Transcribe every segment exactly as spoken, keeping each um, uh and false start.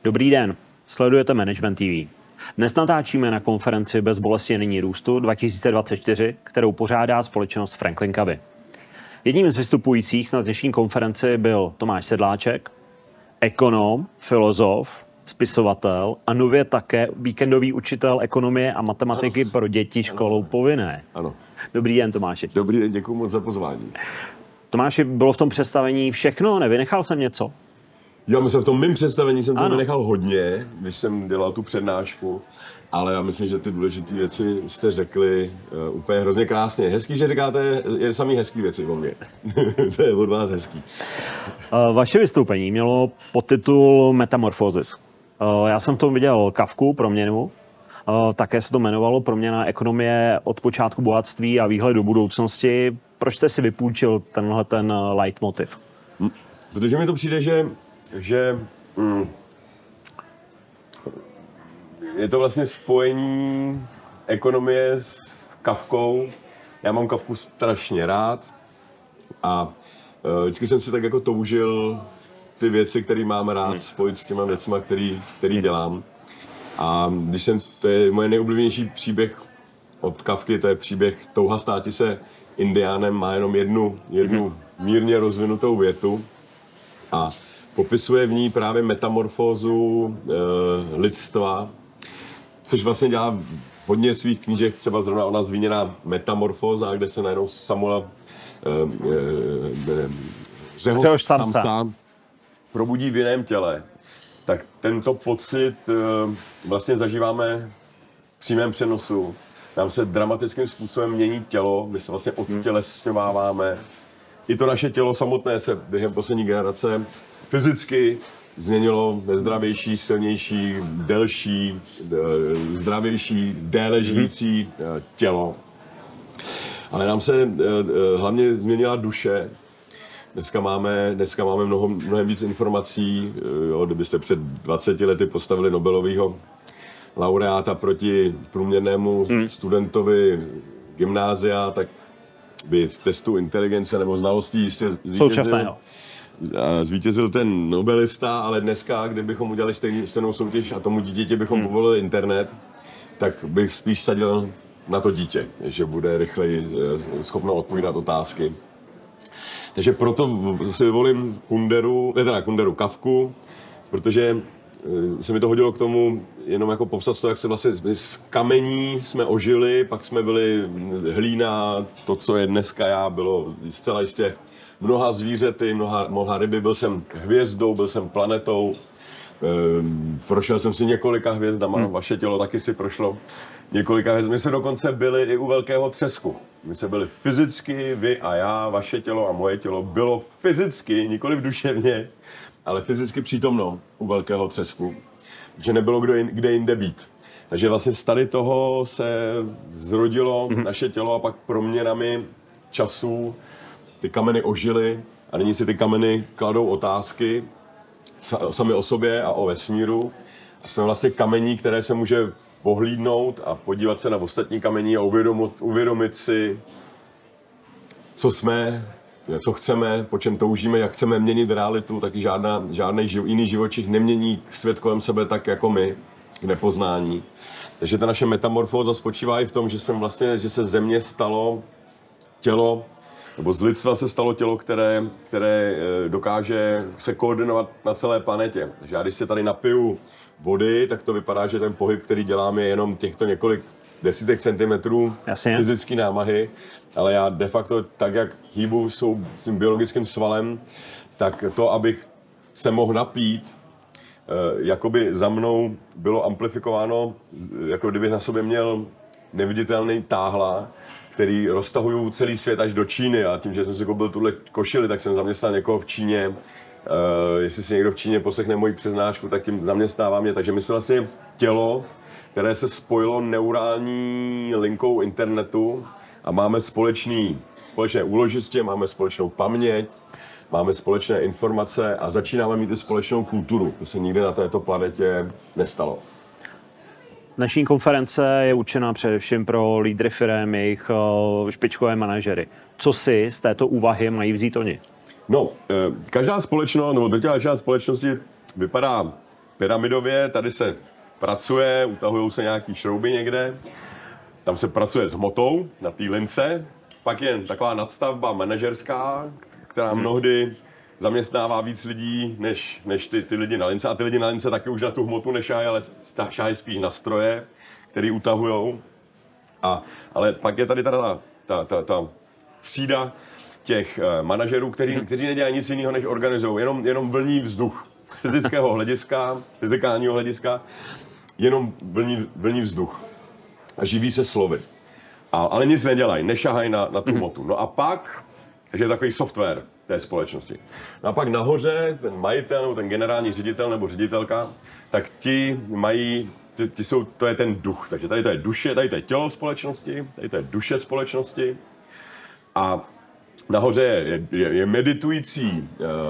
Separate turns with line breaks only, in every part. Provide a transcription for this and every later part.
Dobrý den, sledujete Management T V. Dnes natáčíme na konferenci Bez bolesti není růstu dva tisíce dvacet čtyři, kterou pořádá společnost Franklin Covey. Jedním z vystupujících na dnešní konferenci byl Tomáš Sedláček, ekonom, filozof, spisovatel a nově také víkendový učitel ekonomie a matematiky ano. pro děti školou ano. povinné.
Ano.
Dobrý den, Tomáši.
Dobrý den, děkuji moc za pozvání.
Tomáši, bylo v tom představení všechno? Nevynechal jsem něco?
Já myslím, v tom mým představení jsem to
ano.
vynechal hodně, když jsem dělal tu přednášku, ale já myslím, že ty důležité věci jste řekli uh, úplně hrozně krásně. Hezký, že říkáte je samý hezký věci o mně. To je od vás hezký.
Uh, vaše vystoupení mělo podtitul Metamorphosis. Uh, já jsem v tom viděl Kafku, proměnu. Uh, také se to jmenovalo Proměna ekonomie od počátku bohatství a výhled do budoucnosti. Proč jste si vypůjčil tenhle ten leitmotiv?
Hm. Protože mi to přijde, že, že mm, je to vlastně spojení ekonomie s Kafkou. Já mám Kafku strašně rád a uh, vždycky jsem si tak jako toužil ty věci, které mám rád, spojit s těma věcma, který, který dělám. A když jsem, to je moje nejoblíbenější příběh od Kafky, to je příběh Touha státi se indiánem, má jenom jednu, jednu mírně rozvinutou větu a popisuje v ní právě metamorfózu e, lidstva, což vlastně dělá hodně svých knížek, třeba zrovna ona zmíněná Metamorfóza, kde se najednou Samuel e, e, Řehoř Samsa probudí v jiném těle. Tak tento pocit e, vlastně zažíváme v přímém přenosu. Nám se dramatickým způsobem mění tělo, my se vlastně odtělesňováváme. I to naše tělo samotné se během poslední generace fyzicky změnilo nezdravější, silnější, delší, zdravější, déle žijící tělo. Ale nám se hlavně změnila duše. Dneska máme, dneska máme mnoho, mnohem víc informací. Jo, kdybyste před dvaceti lety postavili Nobelovýho laureáta proti průměrnému hmm. studentovi gymnázia, tak by v testu inteligence nebo znalostí jistě zvítězil, zvítězil ten nobelista, ale dneska, kdybychom udělali stejný, stejnou soutěž a tomu dítěti bychom hmm. povolili internet, tak bych spíš sadil na to dítě, že bude rychleji schopno odpovídat otázky. Takže proto si vyvolím Kunderu, ne teda Kunderu, Kafku, protože se mi to hodilo k tomu jenom jako popsat to, jak se vlastně z kamení jsme ožili, pak jsme byli hlína, to, co je dneska já, bylo zcela jistě mnoha zvířaty, mnoha, mnoha ryby, byl jsem hvězdou, byl jsem planetou, ehm, prošel jsem si několika hvězdama, hmm. vaše tělo taky si prošlo několika hvězd. My jsme dokonce byli i u velkého třesku. My jsme byli fyzicky, vy a já, vaše tělo a moje tělo bylo fyzicky, nikoliv duševně, ale fyzicky přítomno u velkého třesku, že nebylo kdo jin, kde jinde být. Takže vlastně z tady toho se zrodilo mm-hmm. naše tělo a pak proměnami času ty kameny ožily a nyní si ty kameny kladou otázky sami o sobě a o vesmíru. A jsme vlastně kamení, které se může ohlídnout a podívat se na ostatní kamení a uvědomit, uvědomit si, co jsme, co chceme, po čem toužíme, jak chceme měnit realitu, taky žádná, žádný živ, jiný živočich nemění svět kolem sebe tak jako my, k nepoznání. Takže ta naše metamorfóza spočívá i v tom, že, jsem vlastně, že se ze mě stalo tělo, nebo z lidstva se stalo tělo, které, které dokáže se koordinovat na celé planetě. Takže já když se tady napiju vody, tak to vypadá, že ten pohyb, který děláme, je jenom těchto několik desítek centimetrů fyzické námahy, ale já de facto tak, jak hýbu svou, svým biologickým svalem, tak to, abych se mohl napít, jakoby za mnou bylo amplifikováno, jako kdybych na sobě měl neviditelný táhla, který roztahují celý svět až do Číny a tím, že jsem si koupil tuhle košili, tak jsem zaměstnal někoho v Číně. Uh, jestli si někdo v Číně poslechne moji přednášku, tak tím zaměstnává mě. Takže my jsme vlastně tělo, které se spojilo neurální linkou internetu a máme společný, společné úložiště, máme společnou paměť, máme společné informace a začínáme mít i společnou kulturu. To se nikdy na této planetě nestalo.
Dnešní konference je určená především pro lídry firem, jejich špičkové manažery. Co si z této úvahy mají vzít oni?
No, každá společnost, nebo drtivá většina společnosti vypadá pyramidově, tady se pracuje, utahují se nějaký šrouby někde, tam se pracuje s hmotou na té lince, pak je taková nadstavba manažerská, která mnohdy zaměstnává víc lidí, než, než ty, ty lidi na lince. A ty lidi na lince taky už na tu hmotu nešají, ale šahají spíš na stroje, který utahujou. A, ale pak je tady teda ta, ta, ta, ta třída těch uh, manažerů, který, kteří nedělají nic jiného, než organizují. Jenom, jenom vlní vzduch. Z fyzického hlediska, fyzikálního hlediska, jenom vlní, vlní vzduch. A živí se slovy. A, ale nic nedělají, nešahají na, na tu hmotu. No a pak, takže je takový software té společnosti. No a pak nahoře ten majitel, ten generální ředitel nebo ředitelka, tak ti mají, ti, ti jsou, to je ten duch. Takže tady to je duše, tady to je tělo společnosti, tady to je duše společnosti. A nahoře je, je, je meditující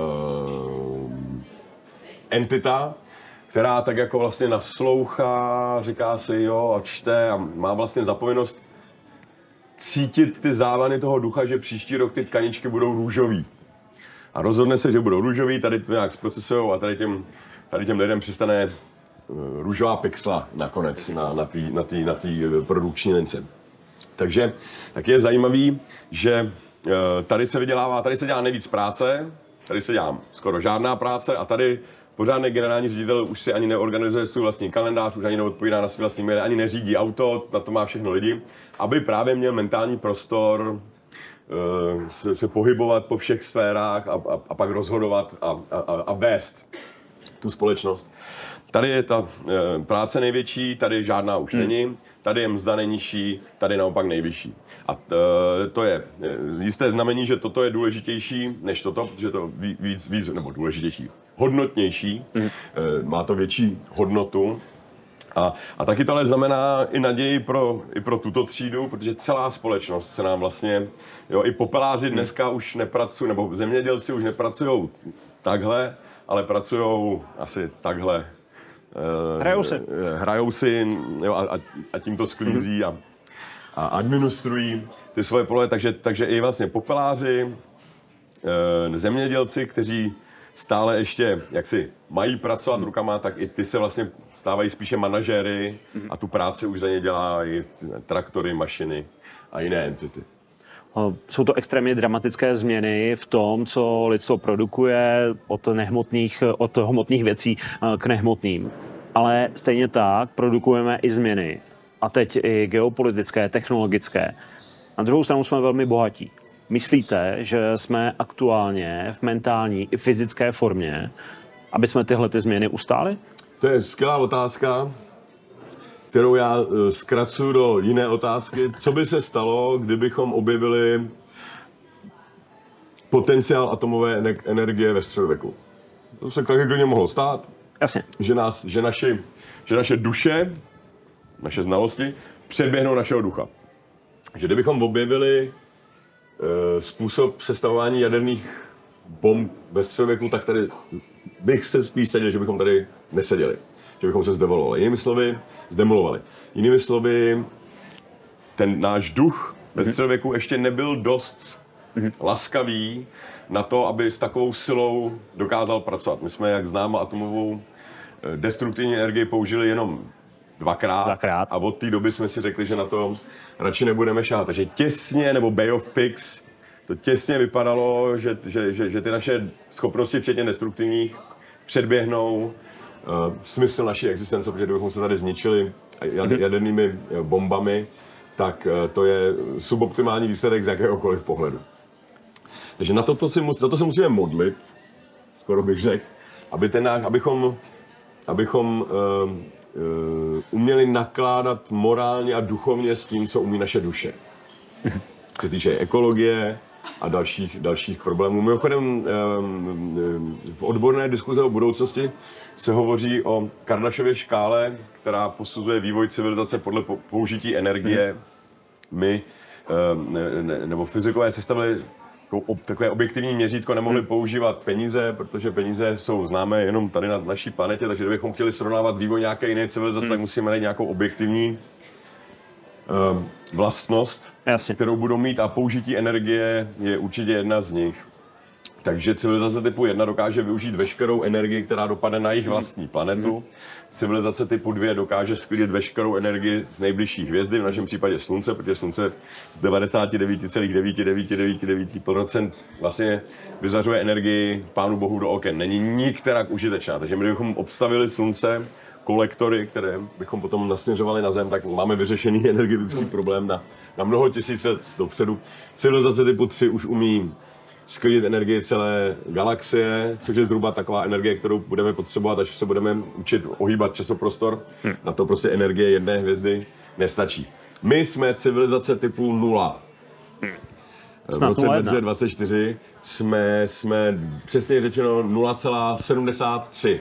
uh, entita, která tak jako vlastně naslouchá, říká si jo a čte a má vlastně zapovinnost cítit ty závany toho ducha, že příští rok ty tkaničky budou růžový. A rozhodne se, že budou růžový, tady to nějak zprocesujou a tady těm, tady těm lidem přistane růžová pixla nakonec na, na té na tý, na tý produkční lince. Takže tak je zajímavý, že tady se vydělává, tady se dělá nejvíc práce, tady se dělá skoro žádná práce a tady pořádný generální ředitel už si ani neorganizuje svůj vlastní kalendář, už ani neodpovídá na svůj vlastní mail, ani neřídí auto, na to má všechno lidi, aby právě měl mentální prostor uh, se, se pohybovat po všech sférách a, a, a pak rozhodovat a, a, a vést tu společnost. Tady je ta uh, práce největší, tady žádná už hmm. není, tady je mzda nejnižší, tady naopak nejvyšší. A uh, to je jisté znamení, že toto je důležitější než toto, protože to víc, víc nebo důležitější, hodnotnější, mm. uh, má to větší hodnotu. A, a taky to ale znamená i naději pro, i pro tuto třídu, protože celá společnost se nám vlastně, jo, i popeláři dneska mm. už nepracují, nebo zemědělci už nepracují takhle, ale pracují asi takhle.
Hrajou si.
Hrajou si jo, a, a tím to sklízí a, a administrují ty svoje pole, takže, takže i vlastně popeláři, zemědělci, kteří stále ještě jaksi mají pracovat hmm. rukama, tak i ty se vlastně stávají spíše manažéry hmm. a tu práci už za ně dělají traktory, mašiny a jiné entity.
Jsou to extrémně dramatické změny v tom, co lidstvo produkuje od nehmotných, od hmotných věcí k nehmotným. Ale stejně tak produkujeme i změny. A teď i geopolitické, technologické. Na druhou stranu jsme velmi bohatí. Myslíte, že jsme aktuálně v mentální i fyzické formě, aby jsme tyhle ty změny ustáli?
To je skvělá otázka, kterou já zkracuju do jiné otázky. Co by se stalo, kdybychom objevili potenciál atomové energie ve středověku? To se taky klidně mohlo stát.
Jasně.
Že, nás, že, naši, že naše duše, naše znalosti předběhnou našeho ducha. Že kdybychom objevili e, způsob sestavování jaderných bomb ve středověku, tak tady bych se spíš seděl, že bychom tady neseděli. Že bychom se zdevolovali. Jinými slovy, zdemolovali. Jinými slovy, ten náš duch ve středověku ještě nebyl dost mm-hmm. laskavý na to, aby s takovou silou dokázal pracovat. My jsme, jak známo, atomovou destruktivní energii použili jenom dvakrát, dvakrát. A od té doby jsme si řekli, že na to radši nebudeme šát. Takže těsně, nebo Bay of Pigs, to těsně vypadalo, že, že, že, že ty naše schopnosti, včetně destruktivních, předběhnou uh, smysl naší existence, protože kdybychom se tady zničili jadernými bombami, tak uh, to je suboptimální výsledek z jakéhokoliv pohledu. Takže na to, to, si, na to se musíme modlit, skoro bych řekl, aby ten náš, abychom, abychom uh, uh, uměli nakládat morálně a duchovně s tím, co umí naše duše. Co se týče ekologie a dalších, dalších problémů. Mimochodem, um, v odborné diskuze o budoucnosti se hovoří o Kardashově škále, která posuzuje vývoj civilizace podle použití energie. My, um, ne, ne, nebo fyzikové sestavili takové objektivní měřítko, nemohli používat peníze, protože peníze jsou známé jenom tady na naší planetě, takže kdybychom chtěli srovnávat vývoj nějaké jiné civilizace, hmm. tak musíme najít nějakou objektivní uh, vlastnost, Jasně. kterou budou mít, a použití energie je určitě jedna z nich. Takže civilizace typu jedna dokáže využít veškerou energii, která dopadne na jejich vlastní planetu. Civilizace typu dvě dokáže sklidit veškerou energii z nejbližší hvězdy, v našem případě Slunce, protože Slunce z devadesát devět celá devět devět devět devět procent vlastně vyzařuje energii Pánu Bohu do oken. Není nikterak užitečná, takže my bychom obstavili Slunce, kolektory, které bychom potom nasměřovali na Zem, tak máme vyřešený energetický problém na, na mnoho tisíc let dopředu. Civilizace typu tři už umí sklidit energii celé galaxie, což je zhruba taková energie, kterou budeme potřebovat, až se budeme učit ohýbat časoprostor. Hmm. Na to prostě energie jedné hvězdy nestačí. My jsme civilizace typu nula. Hmm. V roce dva tisíce dvacet čtyři jsme, jsme přesně řečeno nula celá sedmdesát tři.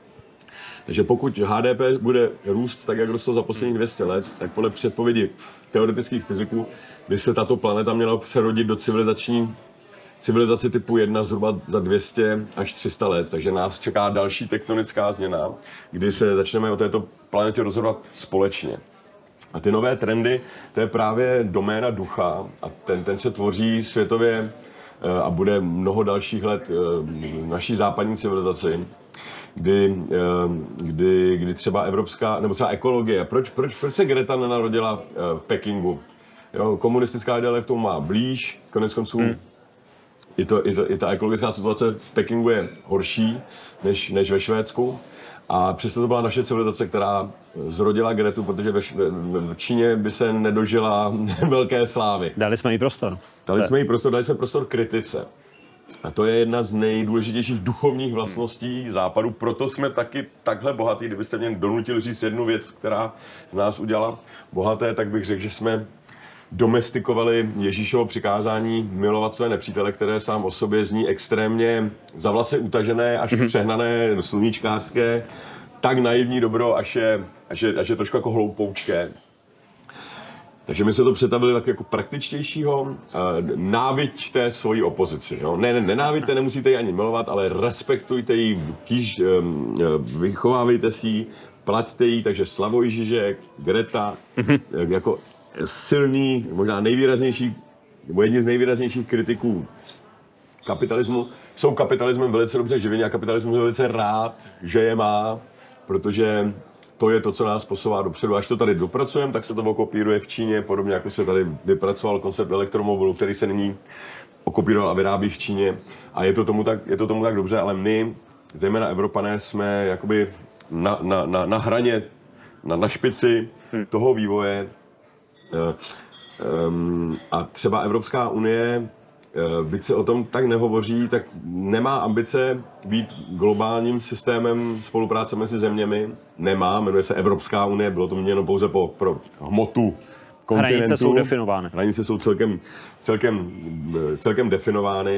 Takže pokud H D P bude růst tak, jak rostlo za posledních dvě stě let, tak podle předpovědi teoretických fyziků by se tato planeta měla přerodit do civilizační civilizaci typu jedna zhruba za dvě stě až tři sta let, takže nás čeká další tektonická změna, kdy se začneme o této planetě rozhodovat společně. A ty nové trendy, to je právě doména ducha a ten, ten se tvoří světově a bude mnoho dalších let naší západní civilizaci, kdy, kdy, kdy třeba evropská, nebo třeba ekologie, proč, proč, proč se Greta nenarodila v Pekingu? Jo, komunistická ideologie k tomu má blíž, konec konců hmm. I, to, i, to, I ta ekologická situace v Pekingu je horší než, než ve Švédsku. A přesto to byla naše civilizace, která zrodila Gretu, protože ve, v Číně by se nedožila velké slávy.
Dali jsme jí prostor.
Dali jsme jí prostor, dali jsme prostor kritice. A to je jedna z nejdůležitějších duchovních vlastností Západu. Proto jsme taky takhle bohatí. Kdybyste mě donutili říct jednu věc, která z nás udělala bohaté, tak bych řekl, že jsme domestikovali Ježíšovo přikázání milovat své nepřítele, které sám o sobě zní extrémně za vlasy utažené, až mm-hmm. přehnané, sluníčkářské, tak naivní dobro, až je, až je, až je trošku jako hloupoučké. Takže my jsme to přetavili tak jako praktičtějšího. Náviď té svojí opozici. Jo? Ne, ne, nenávidte, nemusíte ji ani milovat, ale respektujte ji, kýž, vychovávejte si ji, plaťte ji, takže Slavoj Žižek, Greta, mm-hmm. jako silný, možná nejvýraznější, nebo jedni z nejvýraznějších kritiků kapitalismu, jsou kapitalismem velice dobře živěni a kapitalismus je velice rád, že je má, protože to je to, co nás posouvá dopředu. Až to tady dopracujeme, tak se to okopíruje v Číně, podobně jako se tady vypracoval koncept elektromobilu, který se nyní okopíroval a vyrábí v Číně. A je to tomu tak, je to tomu tak dobře, ale my, zejména Evropané, jsme jakoby na, na, na, na hraně, na, na špici hmm. toho vývoje. Um, a třeba Evropská unie, byť se o tom tak nehovoří, tak nemá ambice být globálním systémem spolupráce mezi zeměmi. Nemá, jmenuje se Evropská unie, bylo to měněno pouze po, pro hmotu kontinentu.
Hranice jsou definovány.
Hranice jsou celkem, celkem, celkem definovány,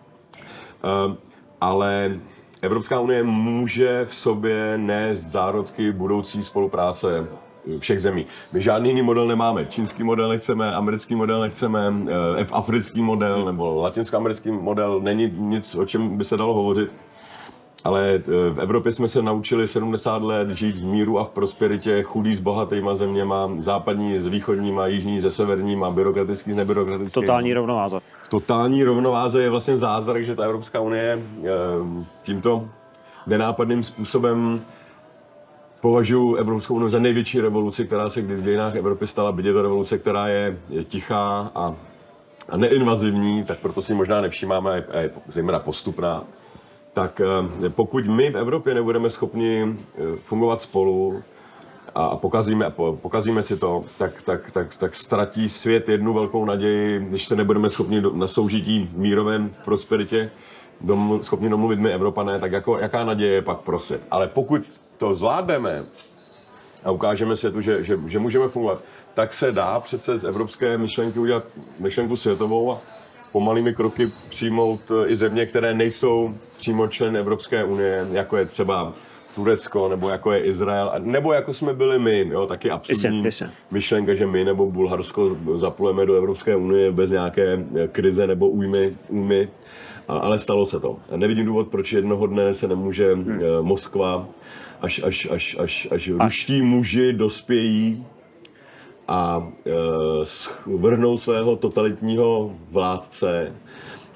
um, ale Evropská unie může v sobě nést zárodky budoucí spolupráce všech zemí. My žádný jiný model nemáme. Čínský model nechceme, americký model nechceme, F africký model nebo latinskoamerický model. Není nic, o čem by se dalo hovořit. Ale v Evropě jsme se naučili sedmdesát let žít v míru a v prosperitě, chudý s bohatýma zeměma, západní s východníma, jižní se severníma, byrokratický s nebyrokratickým.
Totální rovnováze.
V totální rovnováze je vlastně zázrak, že ta Evropská unie tímto nenápadným způsobem považuji Evropskou unii za největší revoluci, která se kdy v dějinách Evropy stala, byť je to revoluce, která je, je tichá a, a neinvazivní, tak proto si možná nevšímáme a je zejména postupná. Tak pokud my v Evropě nebudeme schopni fungovat spolu a pokazíme, pokazíme si to, tak, tak, tak, tak ztratí svět jednu velkou naději, když se nebudeme schopni na soužití mírovém v prosperitě domlu, schopni domluvit my Evropané, tak jako, jaká naděje je pak pro svět. Ale pokud to zvládneme a ukážeme světu, že, že, že můžeme fungovat, tak se dá přece z evropské myšlenky udělat myšlenku světovou a pomalými kroky přijmout i země, které nejsou přímo členy Evropské unie, jako je třeba Turecko, nebo jako je Izrael, nebo jako jsme byli my, jo, taky absurdní myšlenka, že my nebo Bulharsko zaplujeme do Evropské unie bez nějaké krize nebo újmy, újmy. Ale stalo se to. A nevidím důvod, proč jednoho dne se nemůže hmm. Moskva, až, až, až, až, až ruští muži dospějí a e, vrhnou svého totalitního vládce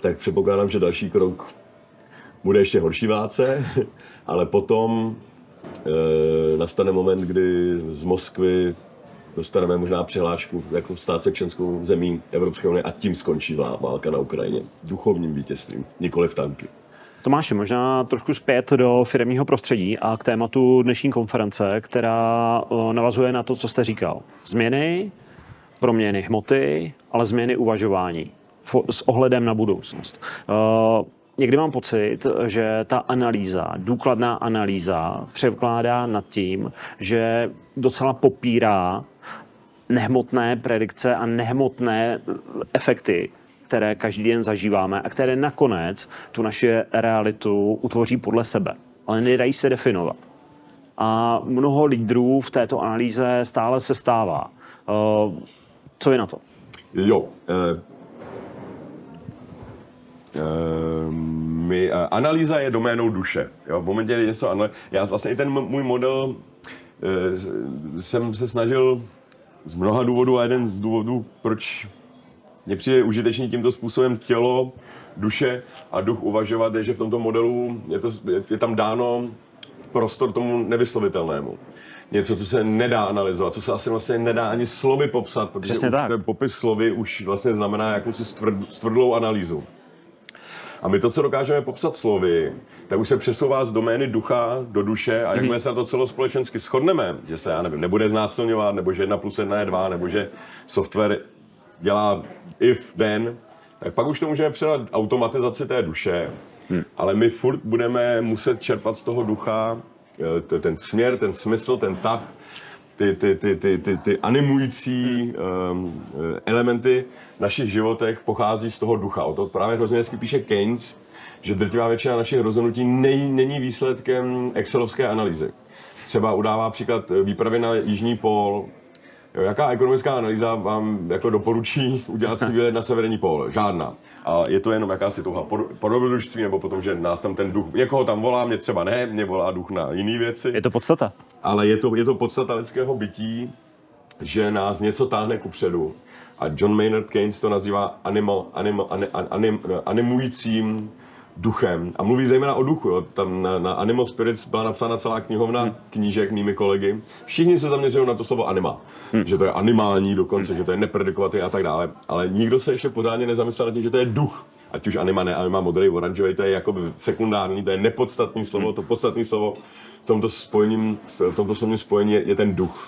tak předpokládám, že další krok bude ještě horší válce, ale potom e, nastane moment, kdy z Moskvy dostaneme možná přihlášku jako stát se členskou zemí Evropské unie a tím skončí válka na Ukrajině. Duchovním vítězstvím, nikoliv tanky.
Tomáši, možná trošku zpět do firemního prostředí a k tématu dnešní konference, která navazuje na to, co jste říkal. Změny, proměny hmoty, ale změny uvažování s ohledem na budoucnost. Někdy mám pocit, že ta analýza, důkladná analýza převkládá nad tím, že docela popírá nehmotné predikce a nehmotné efekty, které každý den zažíváme a které nakonec tu naši realitu utvoří podle sebe. Ale nedají se definovat. A mnoho lídrů v této analýze stále se stává. Co je na to?
Jo. Eh, eh, my, eh, analýza je doménou duše. Jo? V momentě, kdy něco analýza... Já vlastně i ten můj model eh, jsem se snažil z mnoha důvodů a jeden z důvodů, proč mně přijde užitečný tímto způsobem tělo, duše a duch uvažovat, je, že v tomto modelu je, to, je, je tam dáno prostor tomu nevyslovitelnému. Něco, co se nedá analyzovat, co se asi vlastně nedá ani slovy popsat, protože už ten popis slovy už vlastně znamená jakousi stvrd, stvrdlou analýzu. A my to, co dokážeme popsat slovy, tak už se přesouvá z domény ducha do duše a jakmile se na to celospolečensky shodneme, že se, já nevím, nebude znásilňovat, nebo že jedna plus jedna je dva, nebo že software dělá if, then, tak pak už to můžeme předat automatizaci té duše, hmm. ale my furt budeme muset čerpat z toho ducha ten směr, ten smysl, ten tah, ty, ty, ty, ty, ty, ty animující um, elementy v našich životech pochází z toho ducha. O to právě hrozně hezky píše Keynes, že drtivá většina našich rozhodnutí nej, není výsledkem excelovské analýzy. Třeba udává příklad výpravy na jižní pól. Jo, jaká ekonomická analýza vám jako doporučí udělat si výlet na severní pól? Žádná. A je to jenom jakási touha po dobrodružství, nebo potom, že nás tam ten duch, někoho tam volá, mě třeba ne, mě volá duch na jiné věci.
Je to podstata.
Ale je to, je to podstata lidského bytí, že nás něco táhne kupředu. A John Maynard Keynes to nazývá animal, animal, anim, anim, animujícím duchem. A mluví zejména o duchu. Jo. Tam na, na Animal Spirits byla napsána celá knihovna hmm. knížek mými kolegy. Všichni se zaměřují na to slovo anima. Hmm. Že to je animální dokonce, hmm. že to je nepredikovatelné a tak dále. Ale nikdo se ještě pořádně nezamyslel nad tím, že to je duch. Ať už anima, ne anima, modrý, oranžový, to je jakoby sekundární, to je nepodstatný slovo. Hmm. To podstatné slovo v tomto, spojením, v tomto slovním spojení je, je ten duch.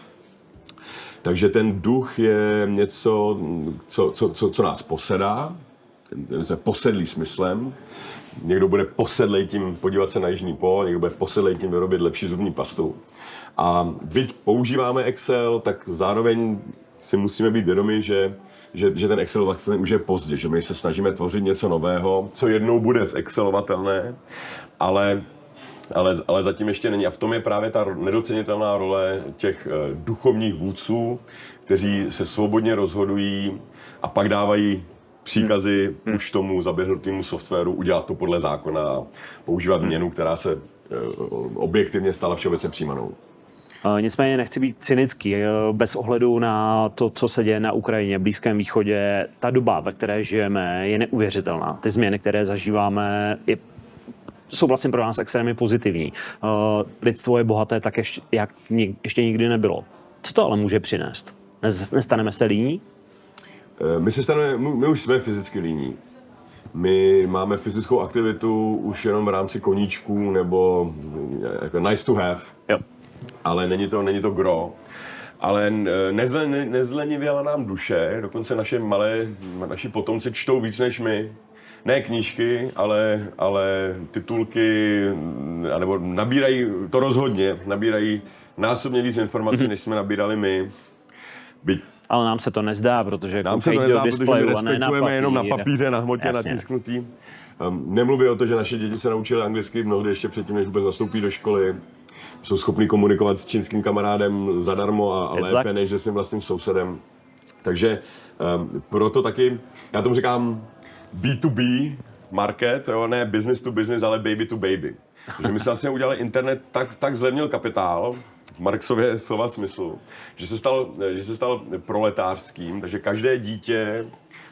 Takže ten duch je něco, co, co, co, co nás posedá. My jsme posedlí smyslem. Někdo bude posedlej tím podívat se na jižní pól, někdo bude posedlej tím vyrobit lepší zubní pastu. A byť používáme Excel, tak zároveň si musíme být vědomi, že, že, že ten Excel vlastně už je pozdě, že my se snažíme tvořit něco nového, co jednou bude zexcelovatelné, ale, ale, ale zatím ještě není. A v tom je právě ta nedocenitelná role těch duchovních vůdců, kteří se svobodně rozhodují a pak dávají příkazy hmm. už tomu zaběhnutému softwaru udělat to podle zákona a používat hmm. měnu, která se objektivně stala všeobecně přijímanou.
Nicméně nechci být cynický, bez ohledu na to, co se děje na Ukrajině, Blízkém východě. Ta doba, ve které žijeme, je neuvěřitelná. Ty změny, které zažíváme, je, jsou vlastně pro nás extrémně pozitivní. Lidstvo je bohaté tak, ještě, jak ještě nikdy nebylo. Co to ale může přinést? Nestaneme se líní?
My, se staneme, my už jsme fyzicky líní. My máme fyzickou aktivitu už jenom v rámci koníčků nebo jako nice to have,
jo.
ale není to, není to gro. Ale nezle, ne, nezlenivěla nám duše, dokonce naše malé, naši potomci čtou víc než my. Ne knížky, ale, ale titulky, nebo nabírají, to rozhodně, nabírají násobně víc informací, než jsme nabírali my. Byť
ale nám se to nezdá, protože
nám se to nezdá, protože my respektujeme jenom na papíře, na hmotě,
jasně.
natisknutý. Um, nemluví o to, že naše děti se naučily anglicky mnohdy ještě předtím, než vůbec nastoupí do školy. Jsou schopní komunikovat s čínským kamarádem zadarmo a, a lépe, než se svým vlastním sousedem. Takže um, proto taky, já tomu říkám bé dvě bé market, jo, ne business to business, ale baby to baby. Takže my jsme vlastně udělali internet, tak, tak zlevnil kapitál, v Marxově slova smyslu, že se stal, že se stal proletářským, takže každé dítě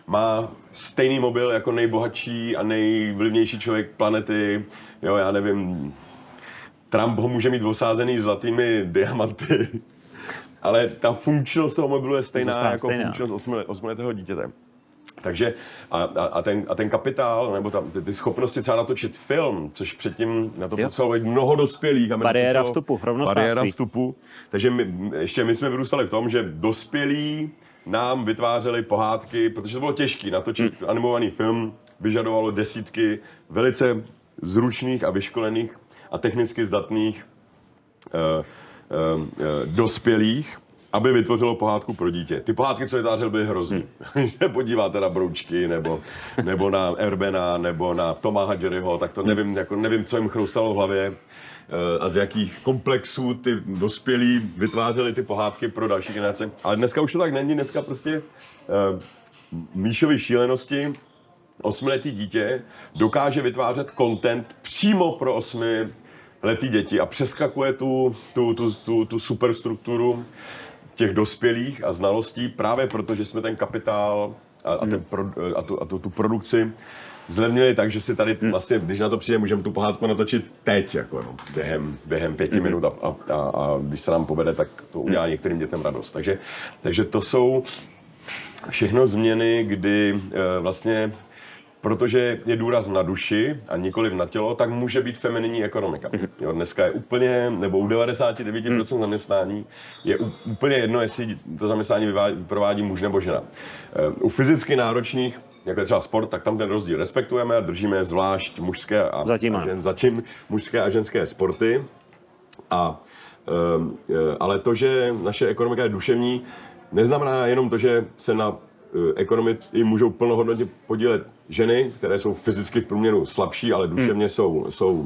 má stejný mobil jako nejbohatší a nejvlivnější člověk planety. Jo, já nevím, Trump ho může mít osázený zlatými diamanty, ale ta funkčnost toho mobilu je stejná jako stejná. funkčnost osmiletého dítěte. Takže a, a, a, ten, a ten kapitál, nebo ta, ty, ty schopnosti třeba natočit film, což předtím na to potřebovalo mnoho dospělých. A
bariéra vstupu, rovnostářství.
Bariéra vstupu. Takže my, ještě my jsme vyrůstali v tom, že dospělí nám vytvářeli pohádky, protože to bylo těžké natočit hmm. animovaný film, vyžadovalo desítky velice zručných a vyškolených a technicky zdatných uh, uh, uh, dospělých, aby vytvořilo pohádku pro dítě. Ty pohádky, co vytvářel, byly hrozný. Když se podíváte na Broučky, nebo, nebo na Erbena, nebo na Toma Hadžeryho, tak to nevím, jako nevím, co jim chroustalo v hlavě a z jakých komplexů ty dospělí vytvářeli ty pohádky pro další generace. Ale dneska už to tak není, dneska prostě uh, Míšovy šílenosti, osmiletý dítě dokáže vytvářet content přímo pro osmiletý děti a přeskakuje tu, tu, tu, tu, tu superstrukturu těch dospělých a znalostí právě proto, že jsme ten kapitál a, a, ten pro, a, tu, a tu, tu produkci zlevnili tak, že si tady vlastně, když na to přijde, můžeme tu pohádku natočit teď, jako no, během, během pěti mm. minut a, a, a, a když se nám povede, tak to udělá některým dětem radost. Takže, takže to jsou všechno změny, kdy e, vlastně protože je důraz na duši a nikoliv na tělo, tak může být femininní ekonomika. Jo, dneska je úplně, nebo u devadesát devět procent zaměstnání je úplně jedno, jestli to zaměstnání provádí muž nebo žena. U fyzicky náročných, jako je třeba sport, tak tam ten rozdíl respektujeme a držíme zvlášť mužské a, zatím, a žen, zatím mužské a ženské sporty. A, ale to, že naše ekonomika je duševní, neznamená jenom to, že se na ekonomii můžou plnohodnotně podílet ženy, které jsou fyzicky v průměru slabší, ale duševně hmm. jsou, jsou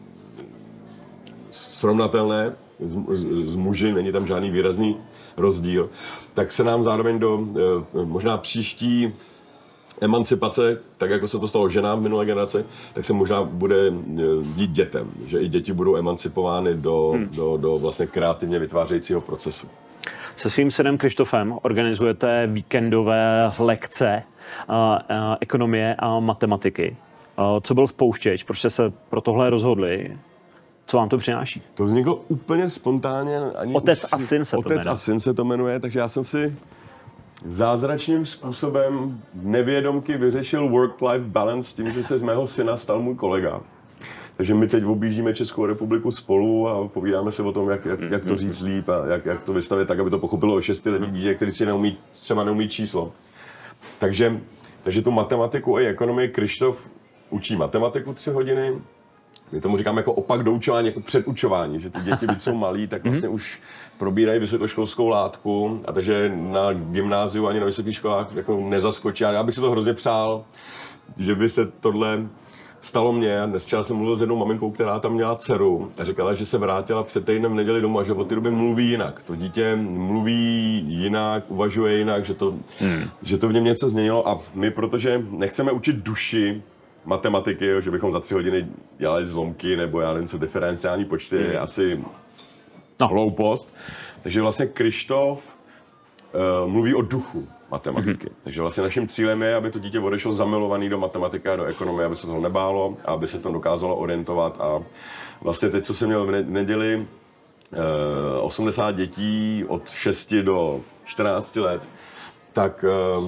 srovnatelné s, s, s muži, není tam žádný výrazný rozdíl, tak se nám zároveň do možná příští emancipace, tak jako se to stalo ženám v minulé generaci, tak se možná bude dít dětem, že i děti budou emancipovány do, hmm. do, do vlastně kreativně vytvářejícího procesu.
Se svým synem Krištofem organizujete víkendové lekce uh, uh, ekonomie a matematiky. Uh, co byl spouštěč? Proč jste se pro tohle rozhodli? Co vám to přináší?
To vzniklo úplně spontánně. Ani
Otec už, a syn se
Otec
to jmenuje.
a syn se to jmenuje, takže já jsem si zázračným způsobem nevědomky vyřešil work-life balance tím, že se z mého syna stal můj kolega. Takže my teď objíždíme Českou republiku spolu a povídáme se o tom, jak, jak, jak to říct líp a jak, jak to vystavit tak, aby to pochopilo o šestiletí dítě, který si neumí, třeba neumí číslo. Takže, takže tu matematiku a ekonomii Krištof učí matematiku tři hodiny. My tomu říkáme jako opak doučování, jako předučování, že ty děti, byť jsou malí, tak vlastně už probírají vysokoškolskou látku a takže na gymnáziu ani na vysokých školách jako nezaskočí. Já bych si to hrozně přál, že by se tohle stalo mě. Dnes včera jsem mluvil s jednou maminkou, která tam měla dceru a říkala, že se vrátila před týdnem v neděli domů a že od té doby mluví jinak. To dítě mluví jinak, uvažuje jinak, že to, hmm. že to v něm něco změnilo a my, protože nechceme učit duši matematiky, že bychom za tři hodiny dělali zlomky nebo já nevím co, diferenciální počty, hmm. je asi no. hloupost. Takže vlastně Krištof uh, mluví o duchu matematiky. Mm-hmm. Takže vlastně naším cílem je, aby to dítě odešlo zamilovaný do matematiky a do ekonomie, aby se toho nebálo a aby se v tom dokázalo orientovat. A vlastně teď, co jsem měl v neděli, osmdesát dětí od šesti do čtrnácti let, tak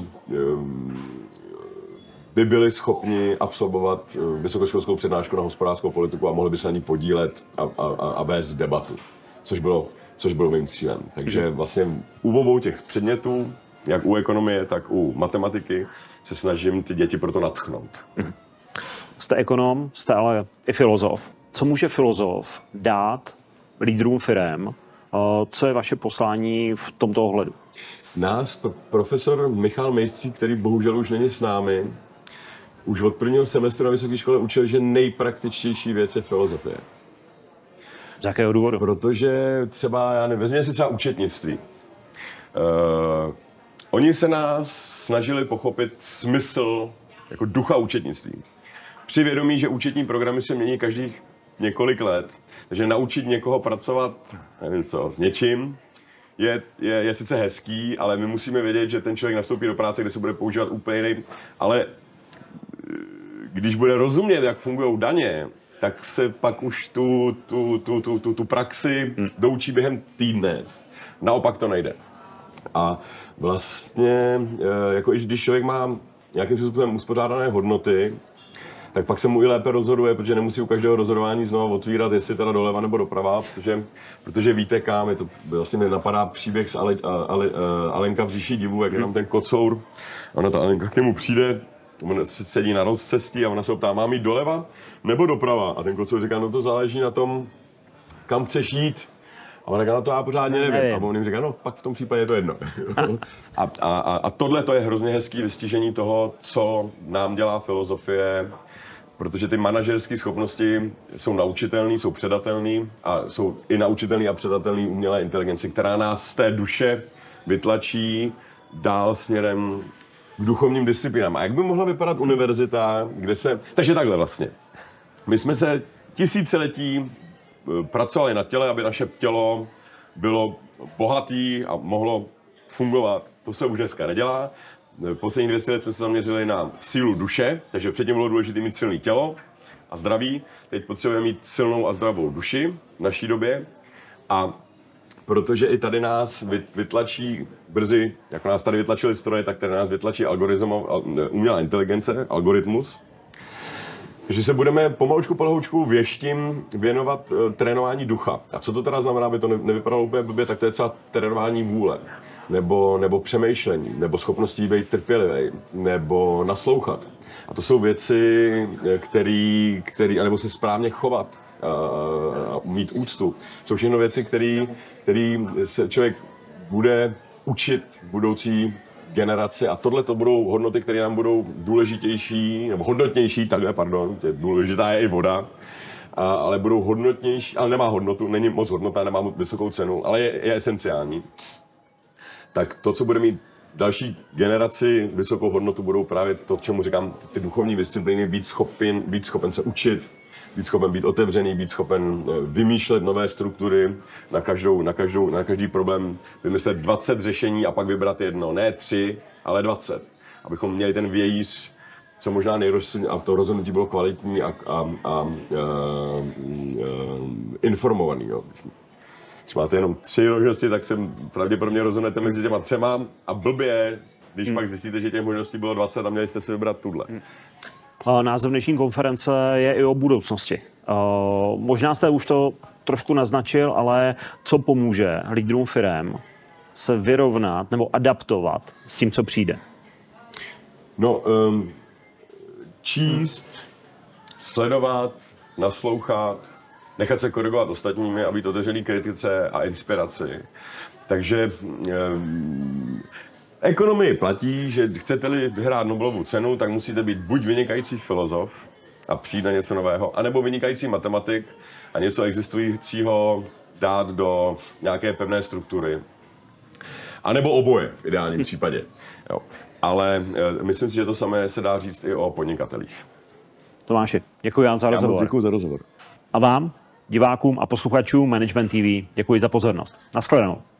by byli schopni absolvovat vysokoškolskou přednášku na hospodářskou politiku a mohli by se na ní podílet a, a, a vést debatu, což bylo, což bylo mým cílem. Takže vlastně u obou těch předmětů, jak u ekonomie, tak u matematiky, se snažím ty děti proto nadchnout.
Jste ekonom, jste ale i filozof. Co může filozof dát lídrům firem? Co je vaše poslání v tomto ohledu?
Nás profesor Michal Mejstřík, který bohužel už není s námi, už od prvního semestru na vysoké škole učil, že nejpraktičtější věc je filozofie.
Z jakého důvodu?
Protože třeba, já nevím, vezměme si třeba účetnictví. Uh, oni se nás snažili pochopit smysl jako ducha účetnictví. Při vědomí, že účetní programy se mění každých několik let, takže naučit někoho pracovat, nevím co, s něčím, je, je, je sice hezký, ale my musíme vědět, že ten člověk nastoupí do práce, kde se bude používat úplně jiný, ale když bude rozumět, jak fungují daně, tak se pak už tu, tu, tu, tu, tu, tu praxi doučí během týdne. Naopak to nejde. A vlastně, jako když člověk má nějakým způsobem uspořádané hodnoty, tak pak se mu i lépe rozhoduje, protože nemusí u každého rozhodování znovu otvírat, jestli teda doleva nebo doprava, protože, protože víte kam, je to vlastně mě napadá příběh z Ale, Ale, Alenka v říši divu, jak je tam ten kocour, ona ta Alenka k němu přijde, on sedí na rozcestí a ona se optá, mám jít doleva nebo doprava? A ten kocour říká, no to záleží na tom, kam chceš jít. A on říká, no to já pořádně nevím. nevím. A on jim říká, no pak v tom případě je to jedno. a, a, a tohle to je hrozně hezký vystižení toho, co nám dělá filozofie, protože ty manažerské schopnosti jsou naučitelné, jsou předatelné a jsou i naučitelné a předatelné umělé inteligenci, která nás z té duše vytlačí dál směrem k duchovním disciplinám. A jak by mohla vypadat univerzita, kde se... Takže takhle vlastně. My jsme se tisíciletí pracovali na těle, aby naše tělo bylo bohatý a mohlo fungovat. To se už dneska nedělá. Poslední dvě let jsme se zaměřili na sílu duše, takže předtím bylo důležité mít silné tělo a zdraví. Teď potřebujeme mít silnou a zdravou duši v naší době. A protože i tady nás vytlačí brzy, jako nás tady vytlačili stroje, tak tady nás vytlačí umělá inteligence, algoritmus. Takže se budeme pomalučku polehoučku věštím věnovat uh, trénování ducha. A co to teda znamená, aby to ne- nevypadalo úplně blbě, tak to je třeba trénování vůle, nebo, nebo přemýšlení, nebo schopností být trpělivý, nebo naslouchat. A to jsou věci, který, který, anebo se správně chovat a uh, mít úctu. Jsou všechno věci, které se člověk bude učit budoucí generace a tohle to budou hodnoty, které nám budou důležitější, nebo hodnotnější, takhle, pardon, důležitá je i voda, a, ale budou hodnotnější, ale nemá hodnotu, není moc hodnotná, nemá moc vysokou cenu, ale je, je esenciální. Tak to, co bude mít další generaci vysokou hodnotu, budou právě to, čemu říkám, ty duchovní disciplíny, být schopen, být schopen se učit, být schopen být otevřený, být schopen vymýšlet nové struktury, na, každou, na, každou, na každý problém vymyslet dvacet řešení a pak vybrat jedno. Ne tři, ale dvacet. Abychom měli ten vějíř, co možná nejrozhodnější, a to rozhodnutí bylo kvalitní a, a, a, a, a informovaný. Jo. Když máte jenom tři možnosti, tak se pravděpodobně rozhodnete mezi těma třema a blbě, když hmm. pak zjistíte, že těch možností bylo dvacet a měli jste si vybrat tuhle. Hmm.
Název dnešní konference je i o budoucnosti. Možná jste už to trošku naznačil, ale co pomůže lídrům firem se vyrovnat nebo adaptovat s tím, co přijde?
No, um, číst, sledovat, naslouchat, nechat se korigovat ostatními a být otevřený kritice a inspiraci. Takže um, ekonomii platí, že chcete-li vyhrát Nobelovu cenu, tak musíte být buď vynikající filozof a přijít na něco nového, anebo vynikající matematik a něco existujícího dát do nějaké pevné struktury. A nebo oboje v ideálním případě. Jo. Ale e, myslím si, že to samé se dá říct i o podnikatelích.
Tomáši, děkuji vám za rozhovor.
Děkuji za rozhovor.
A vám, divákům a posluchačům Management T V, děkuji za pozornost. Naschledanou.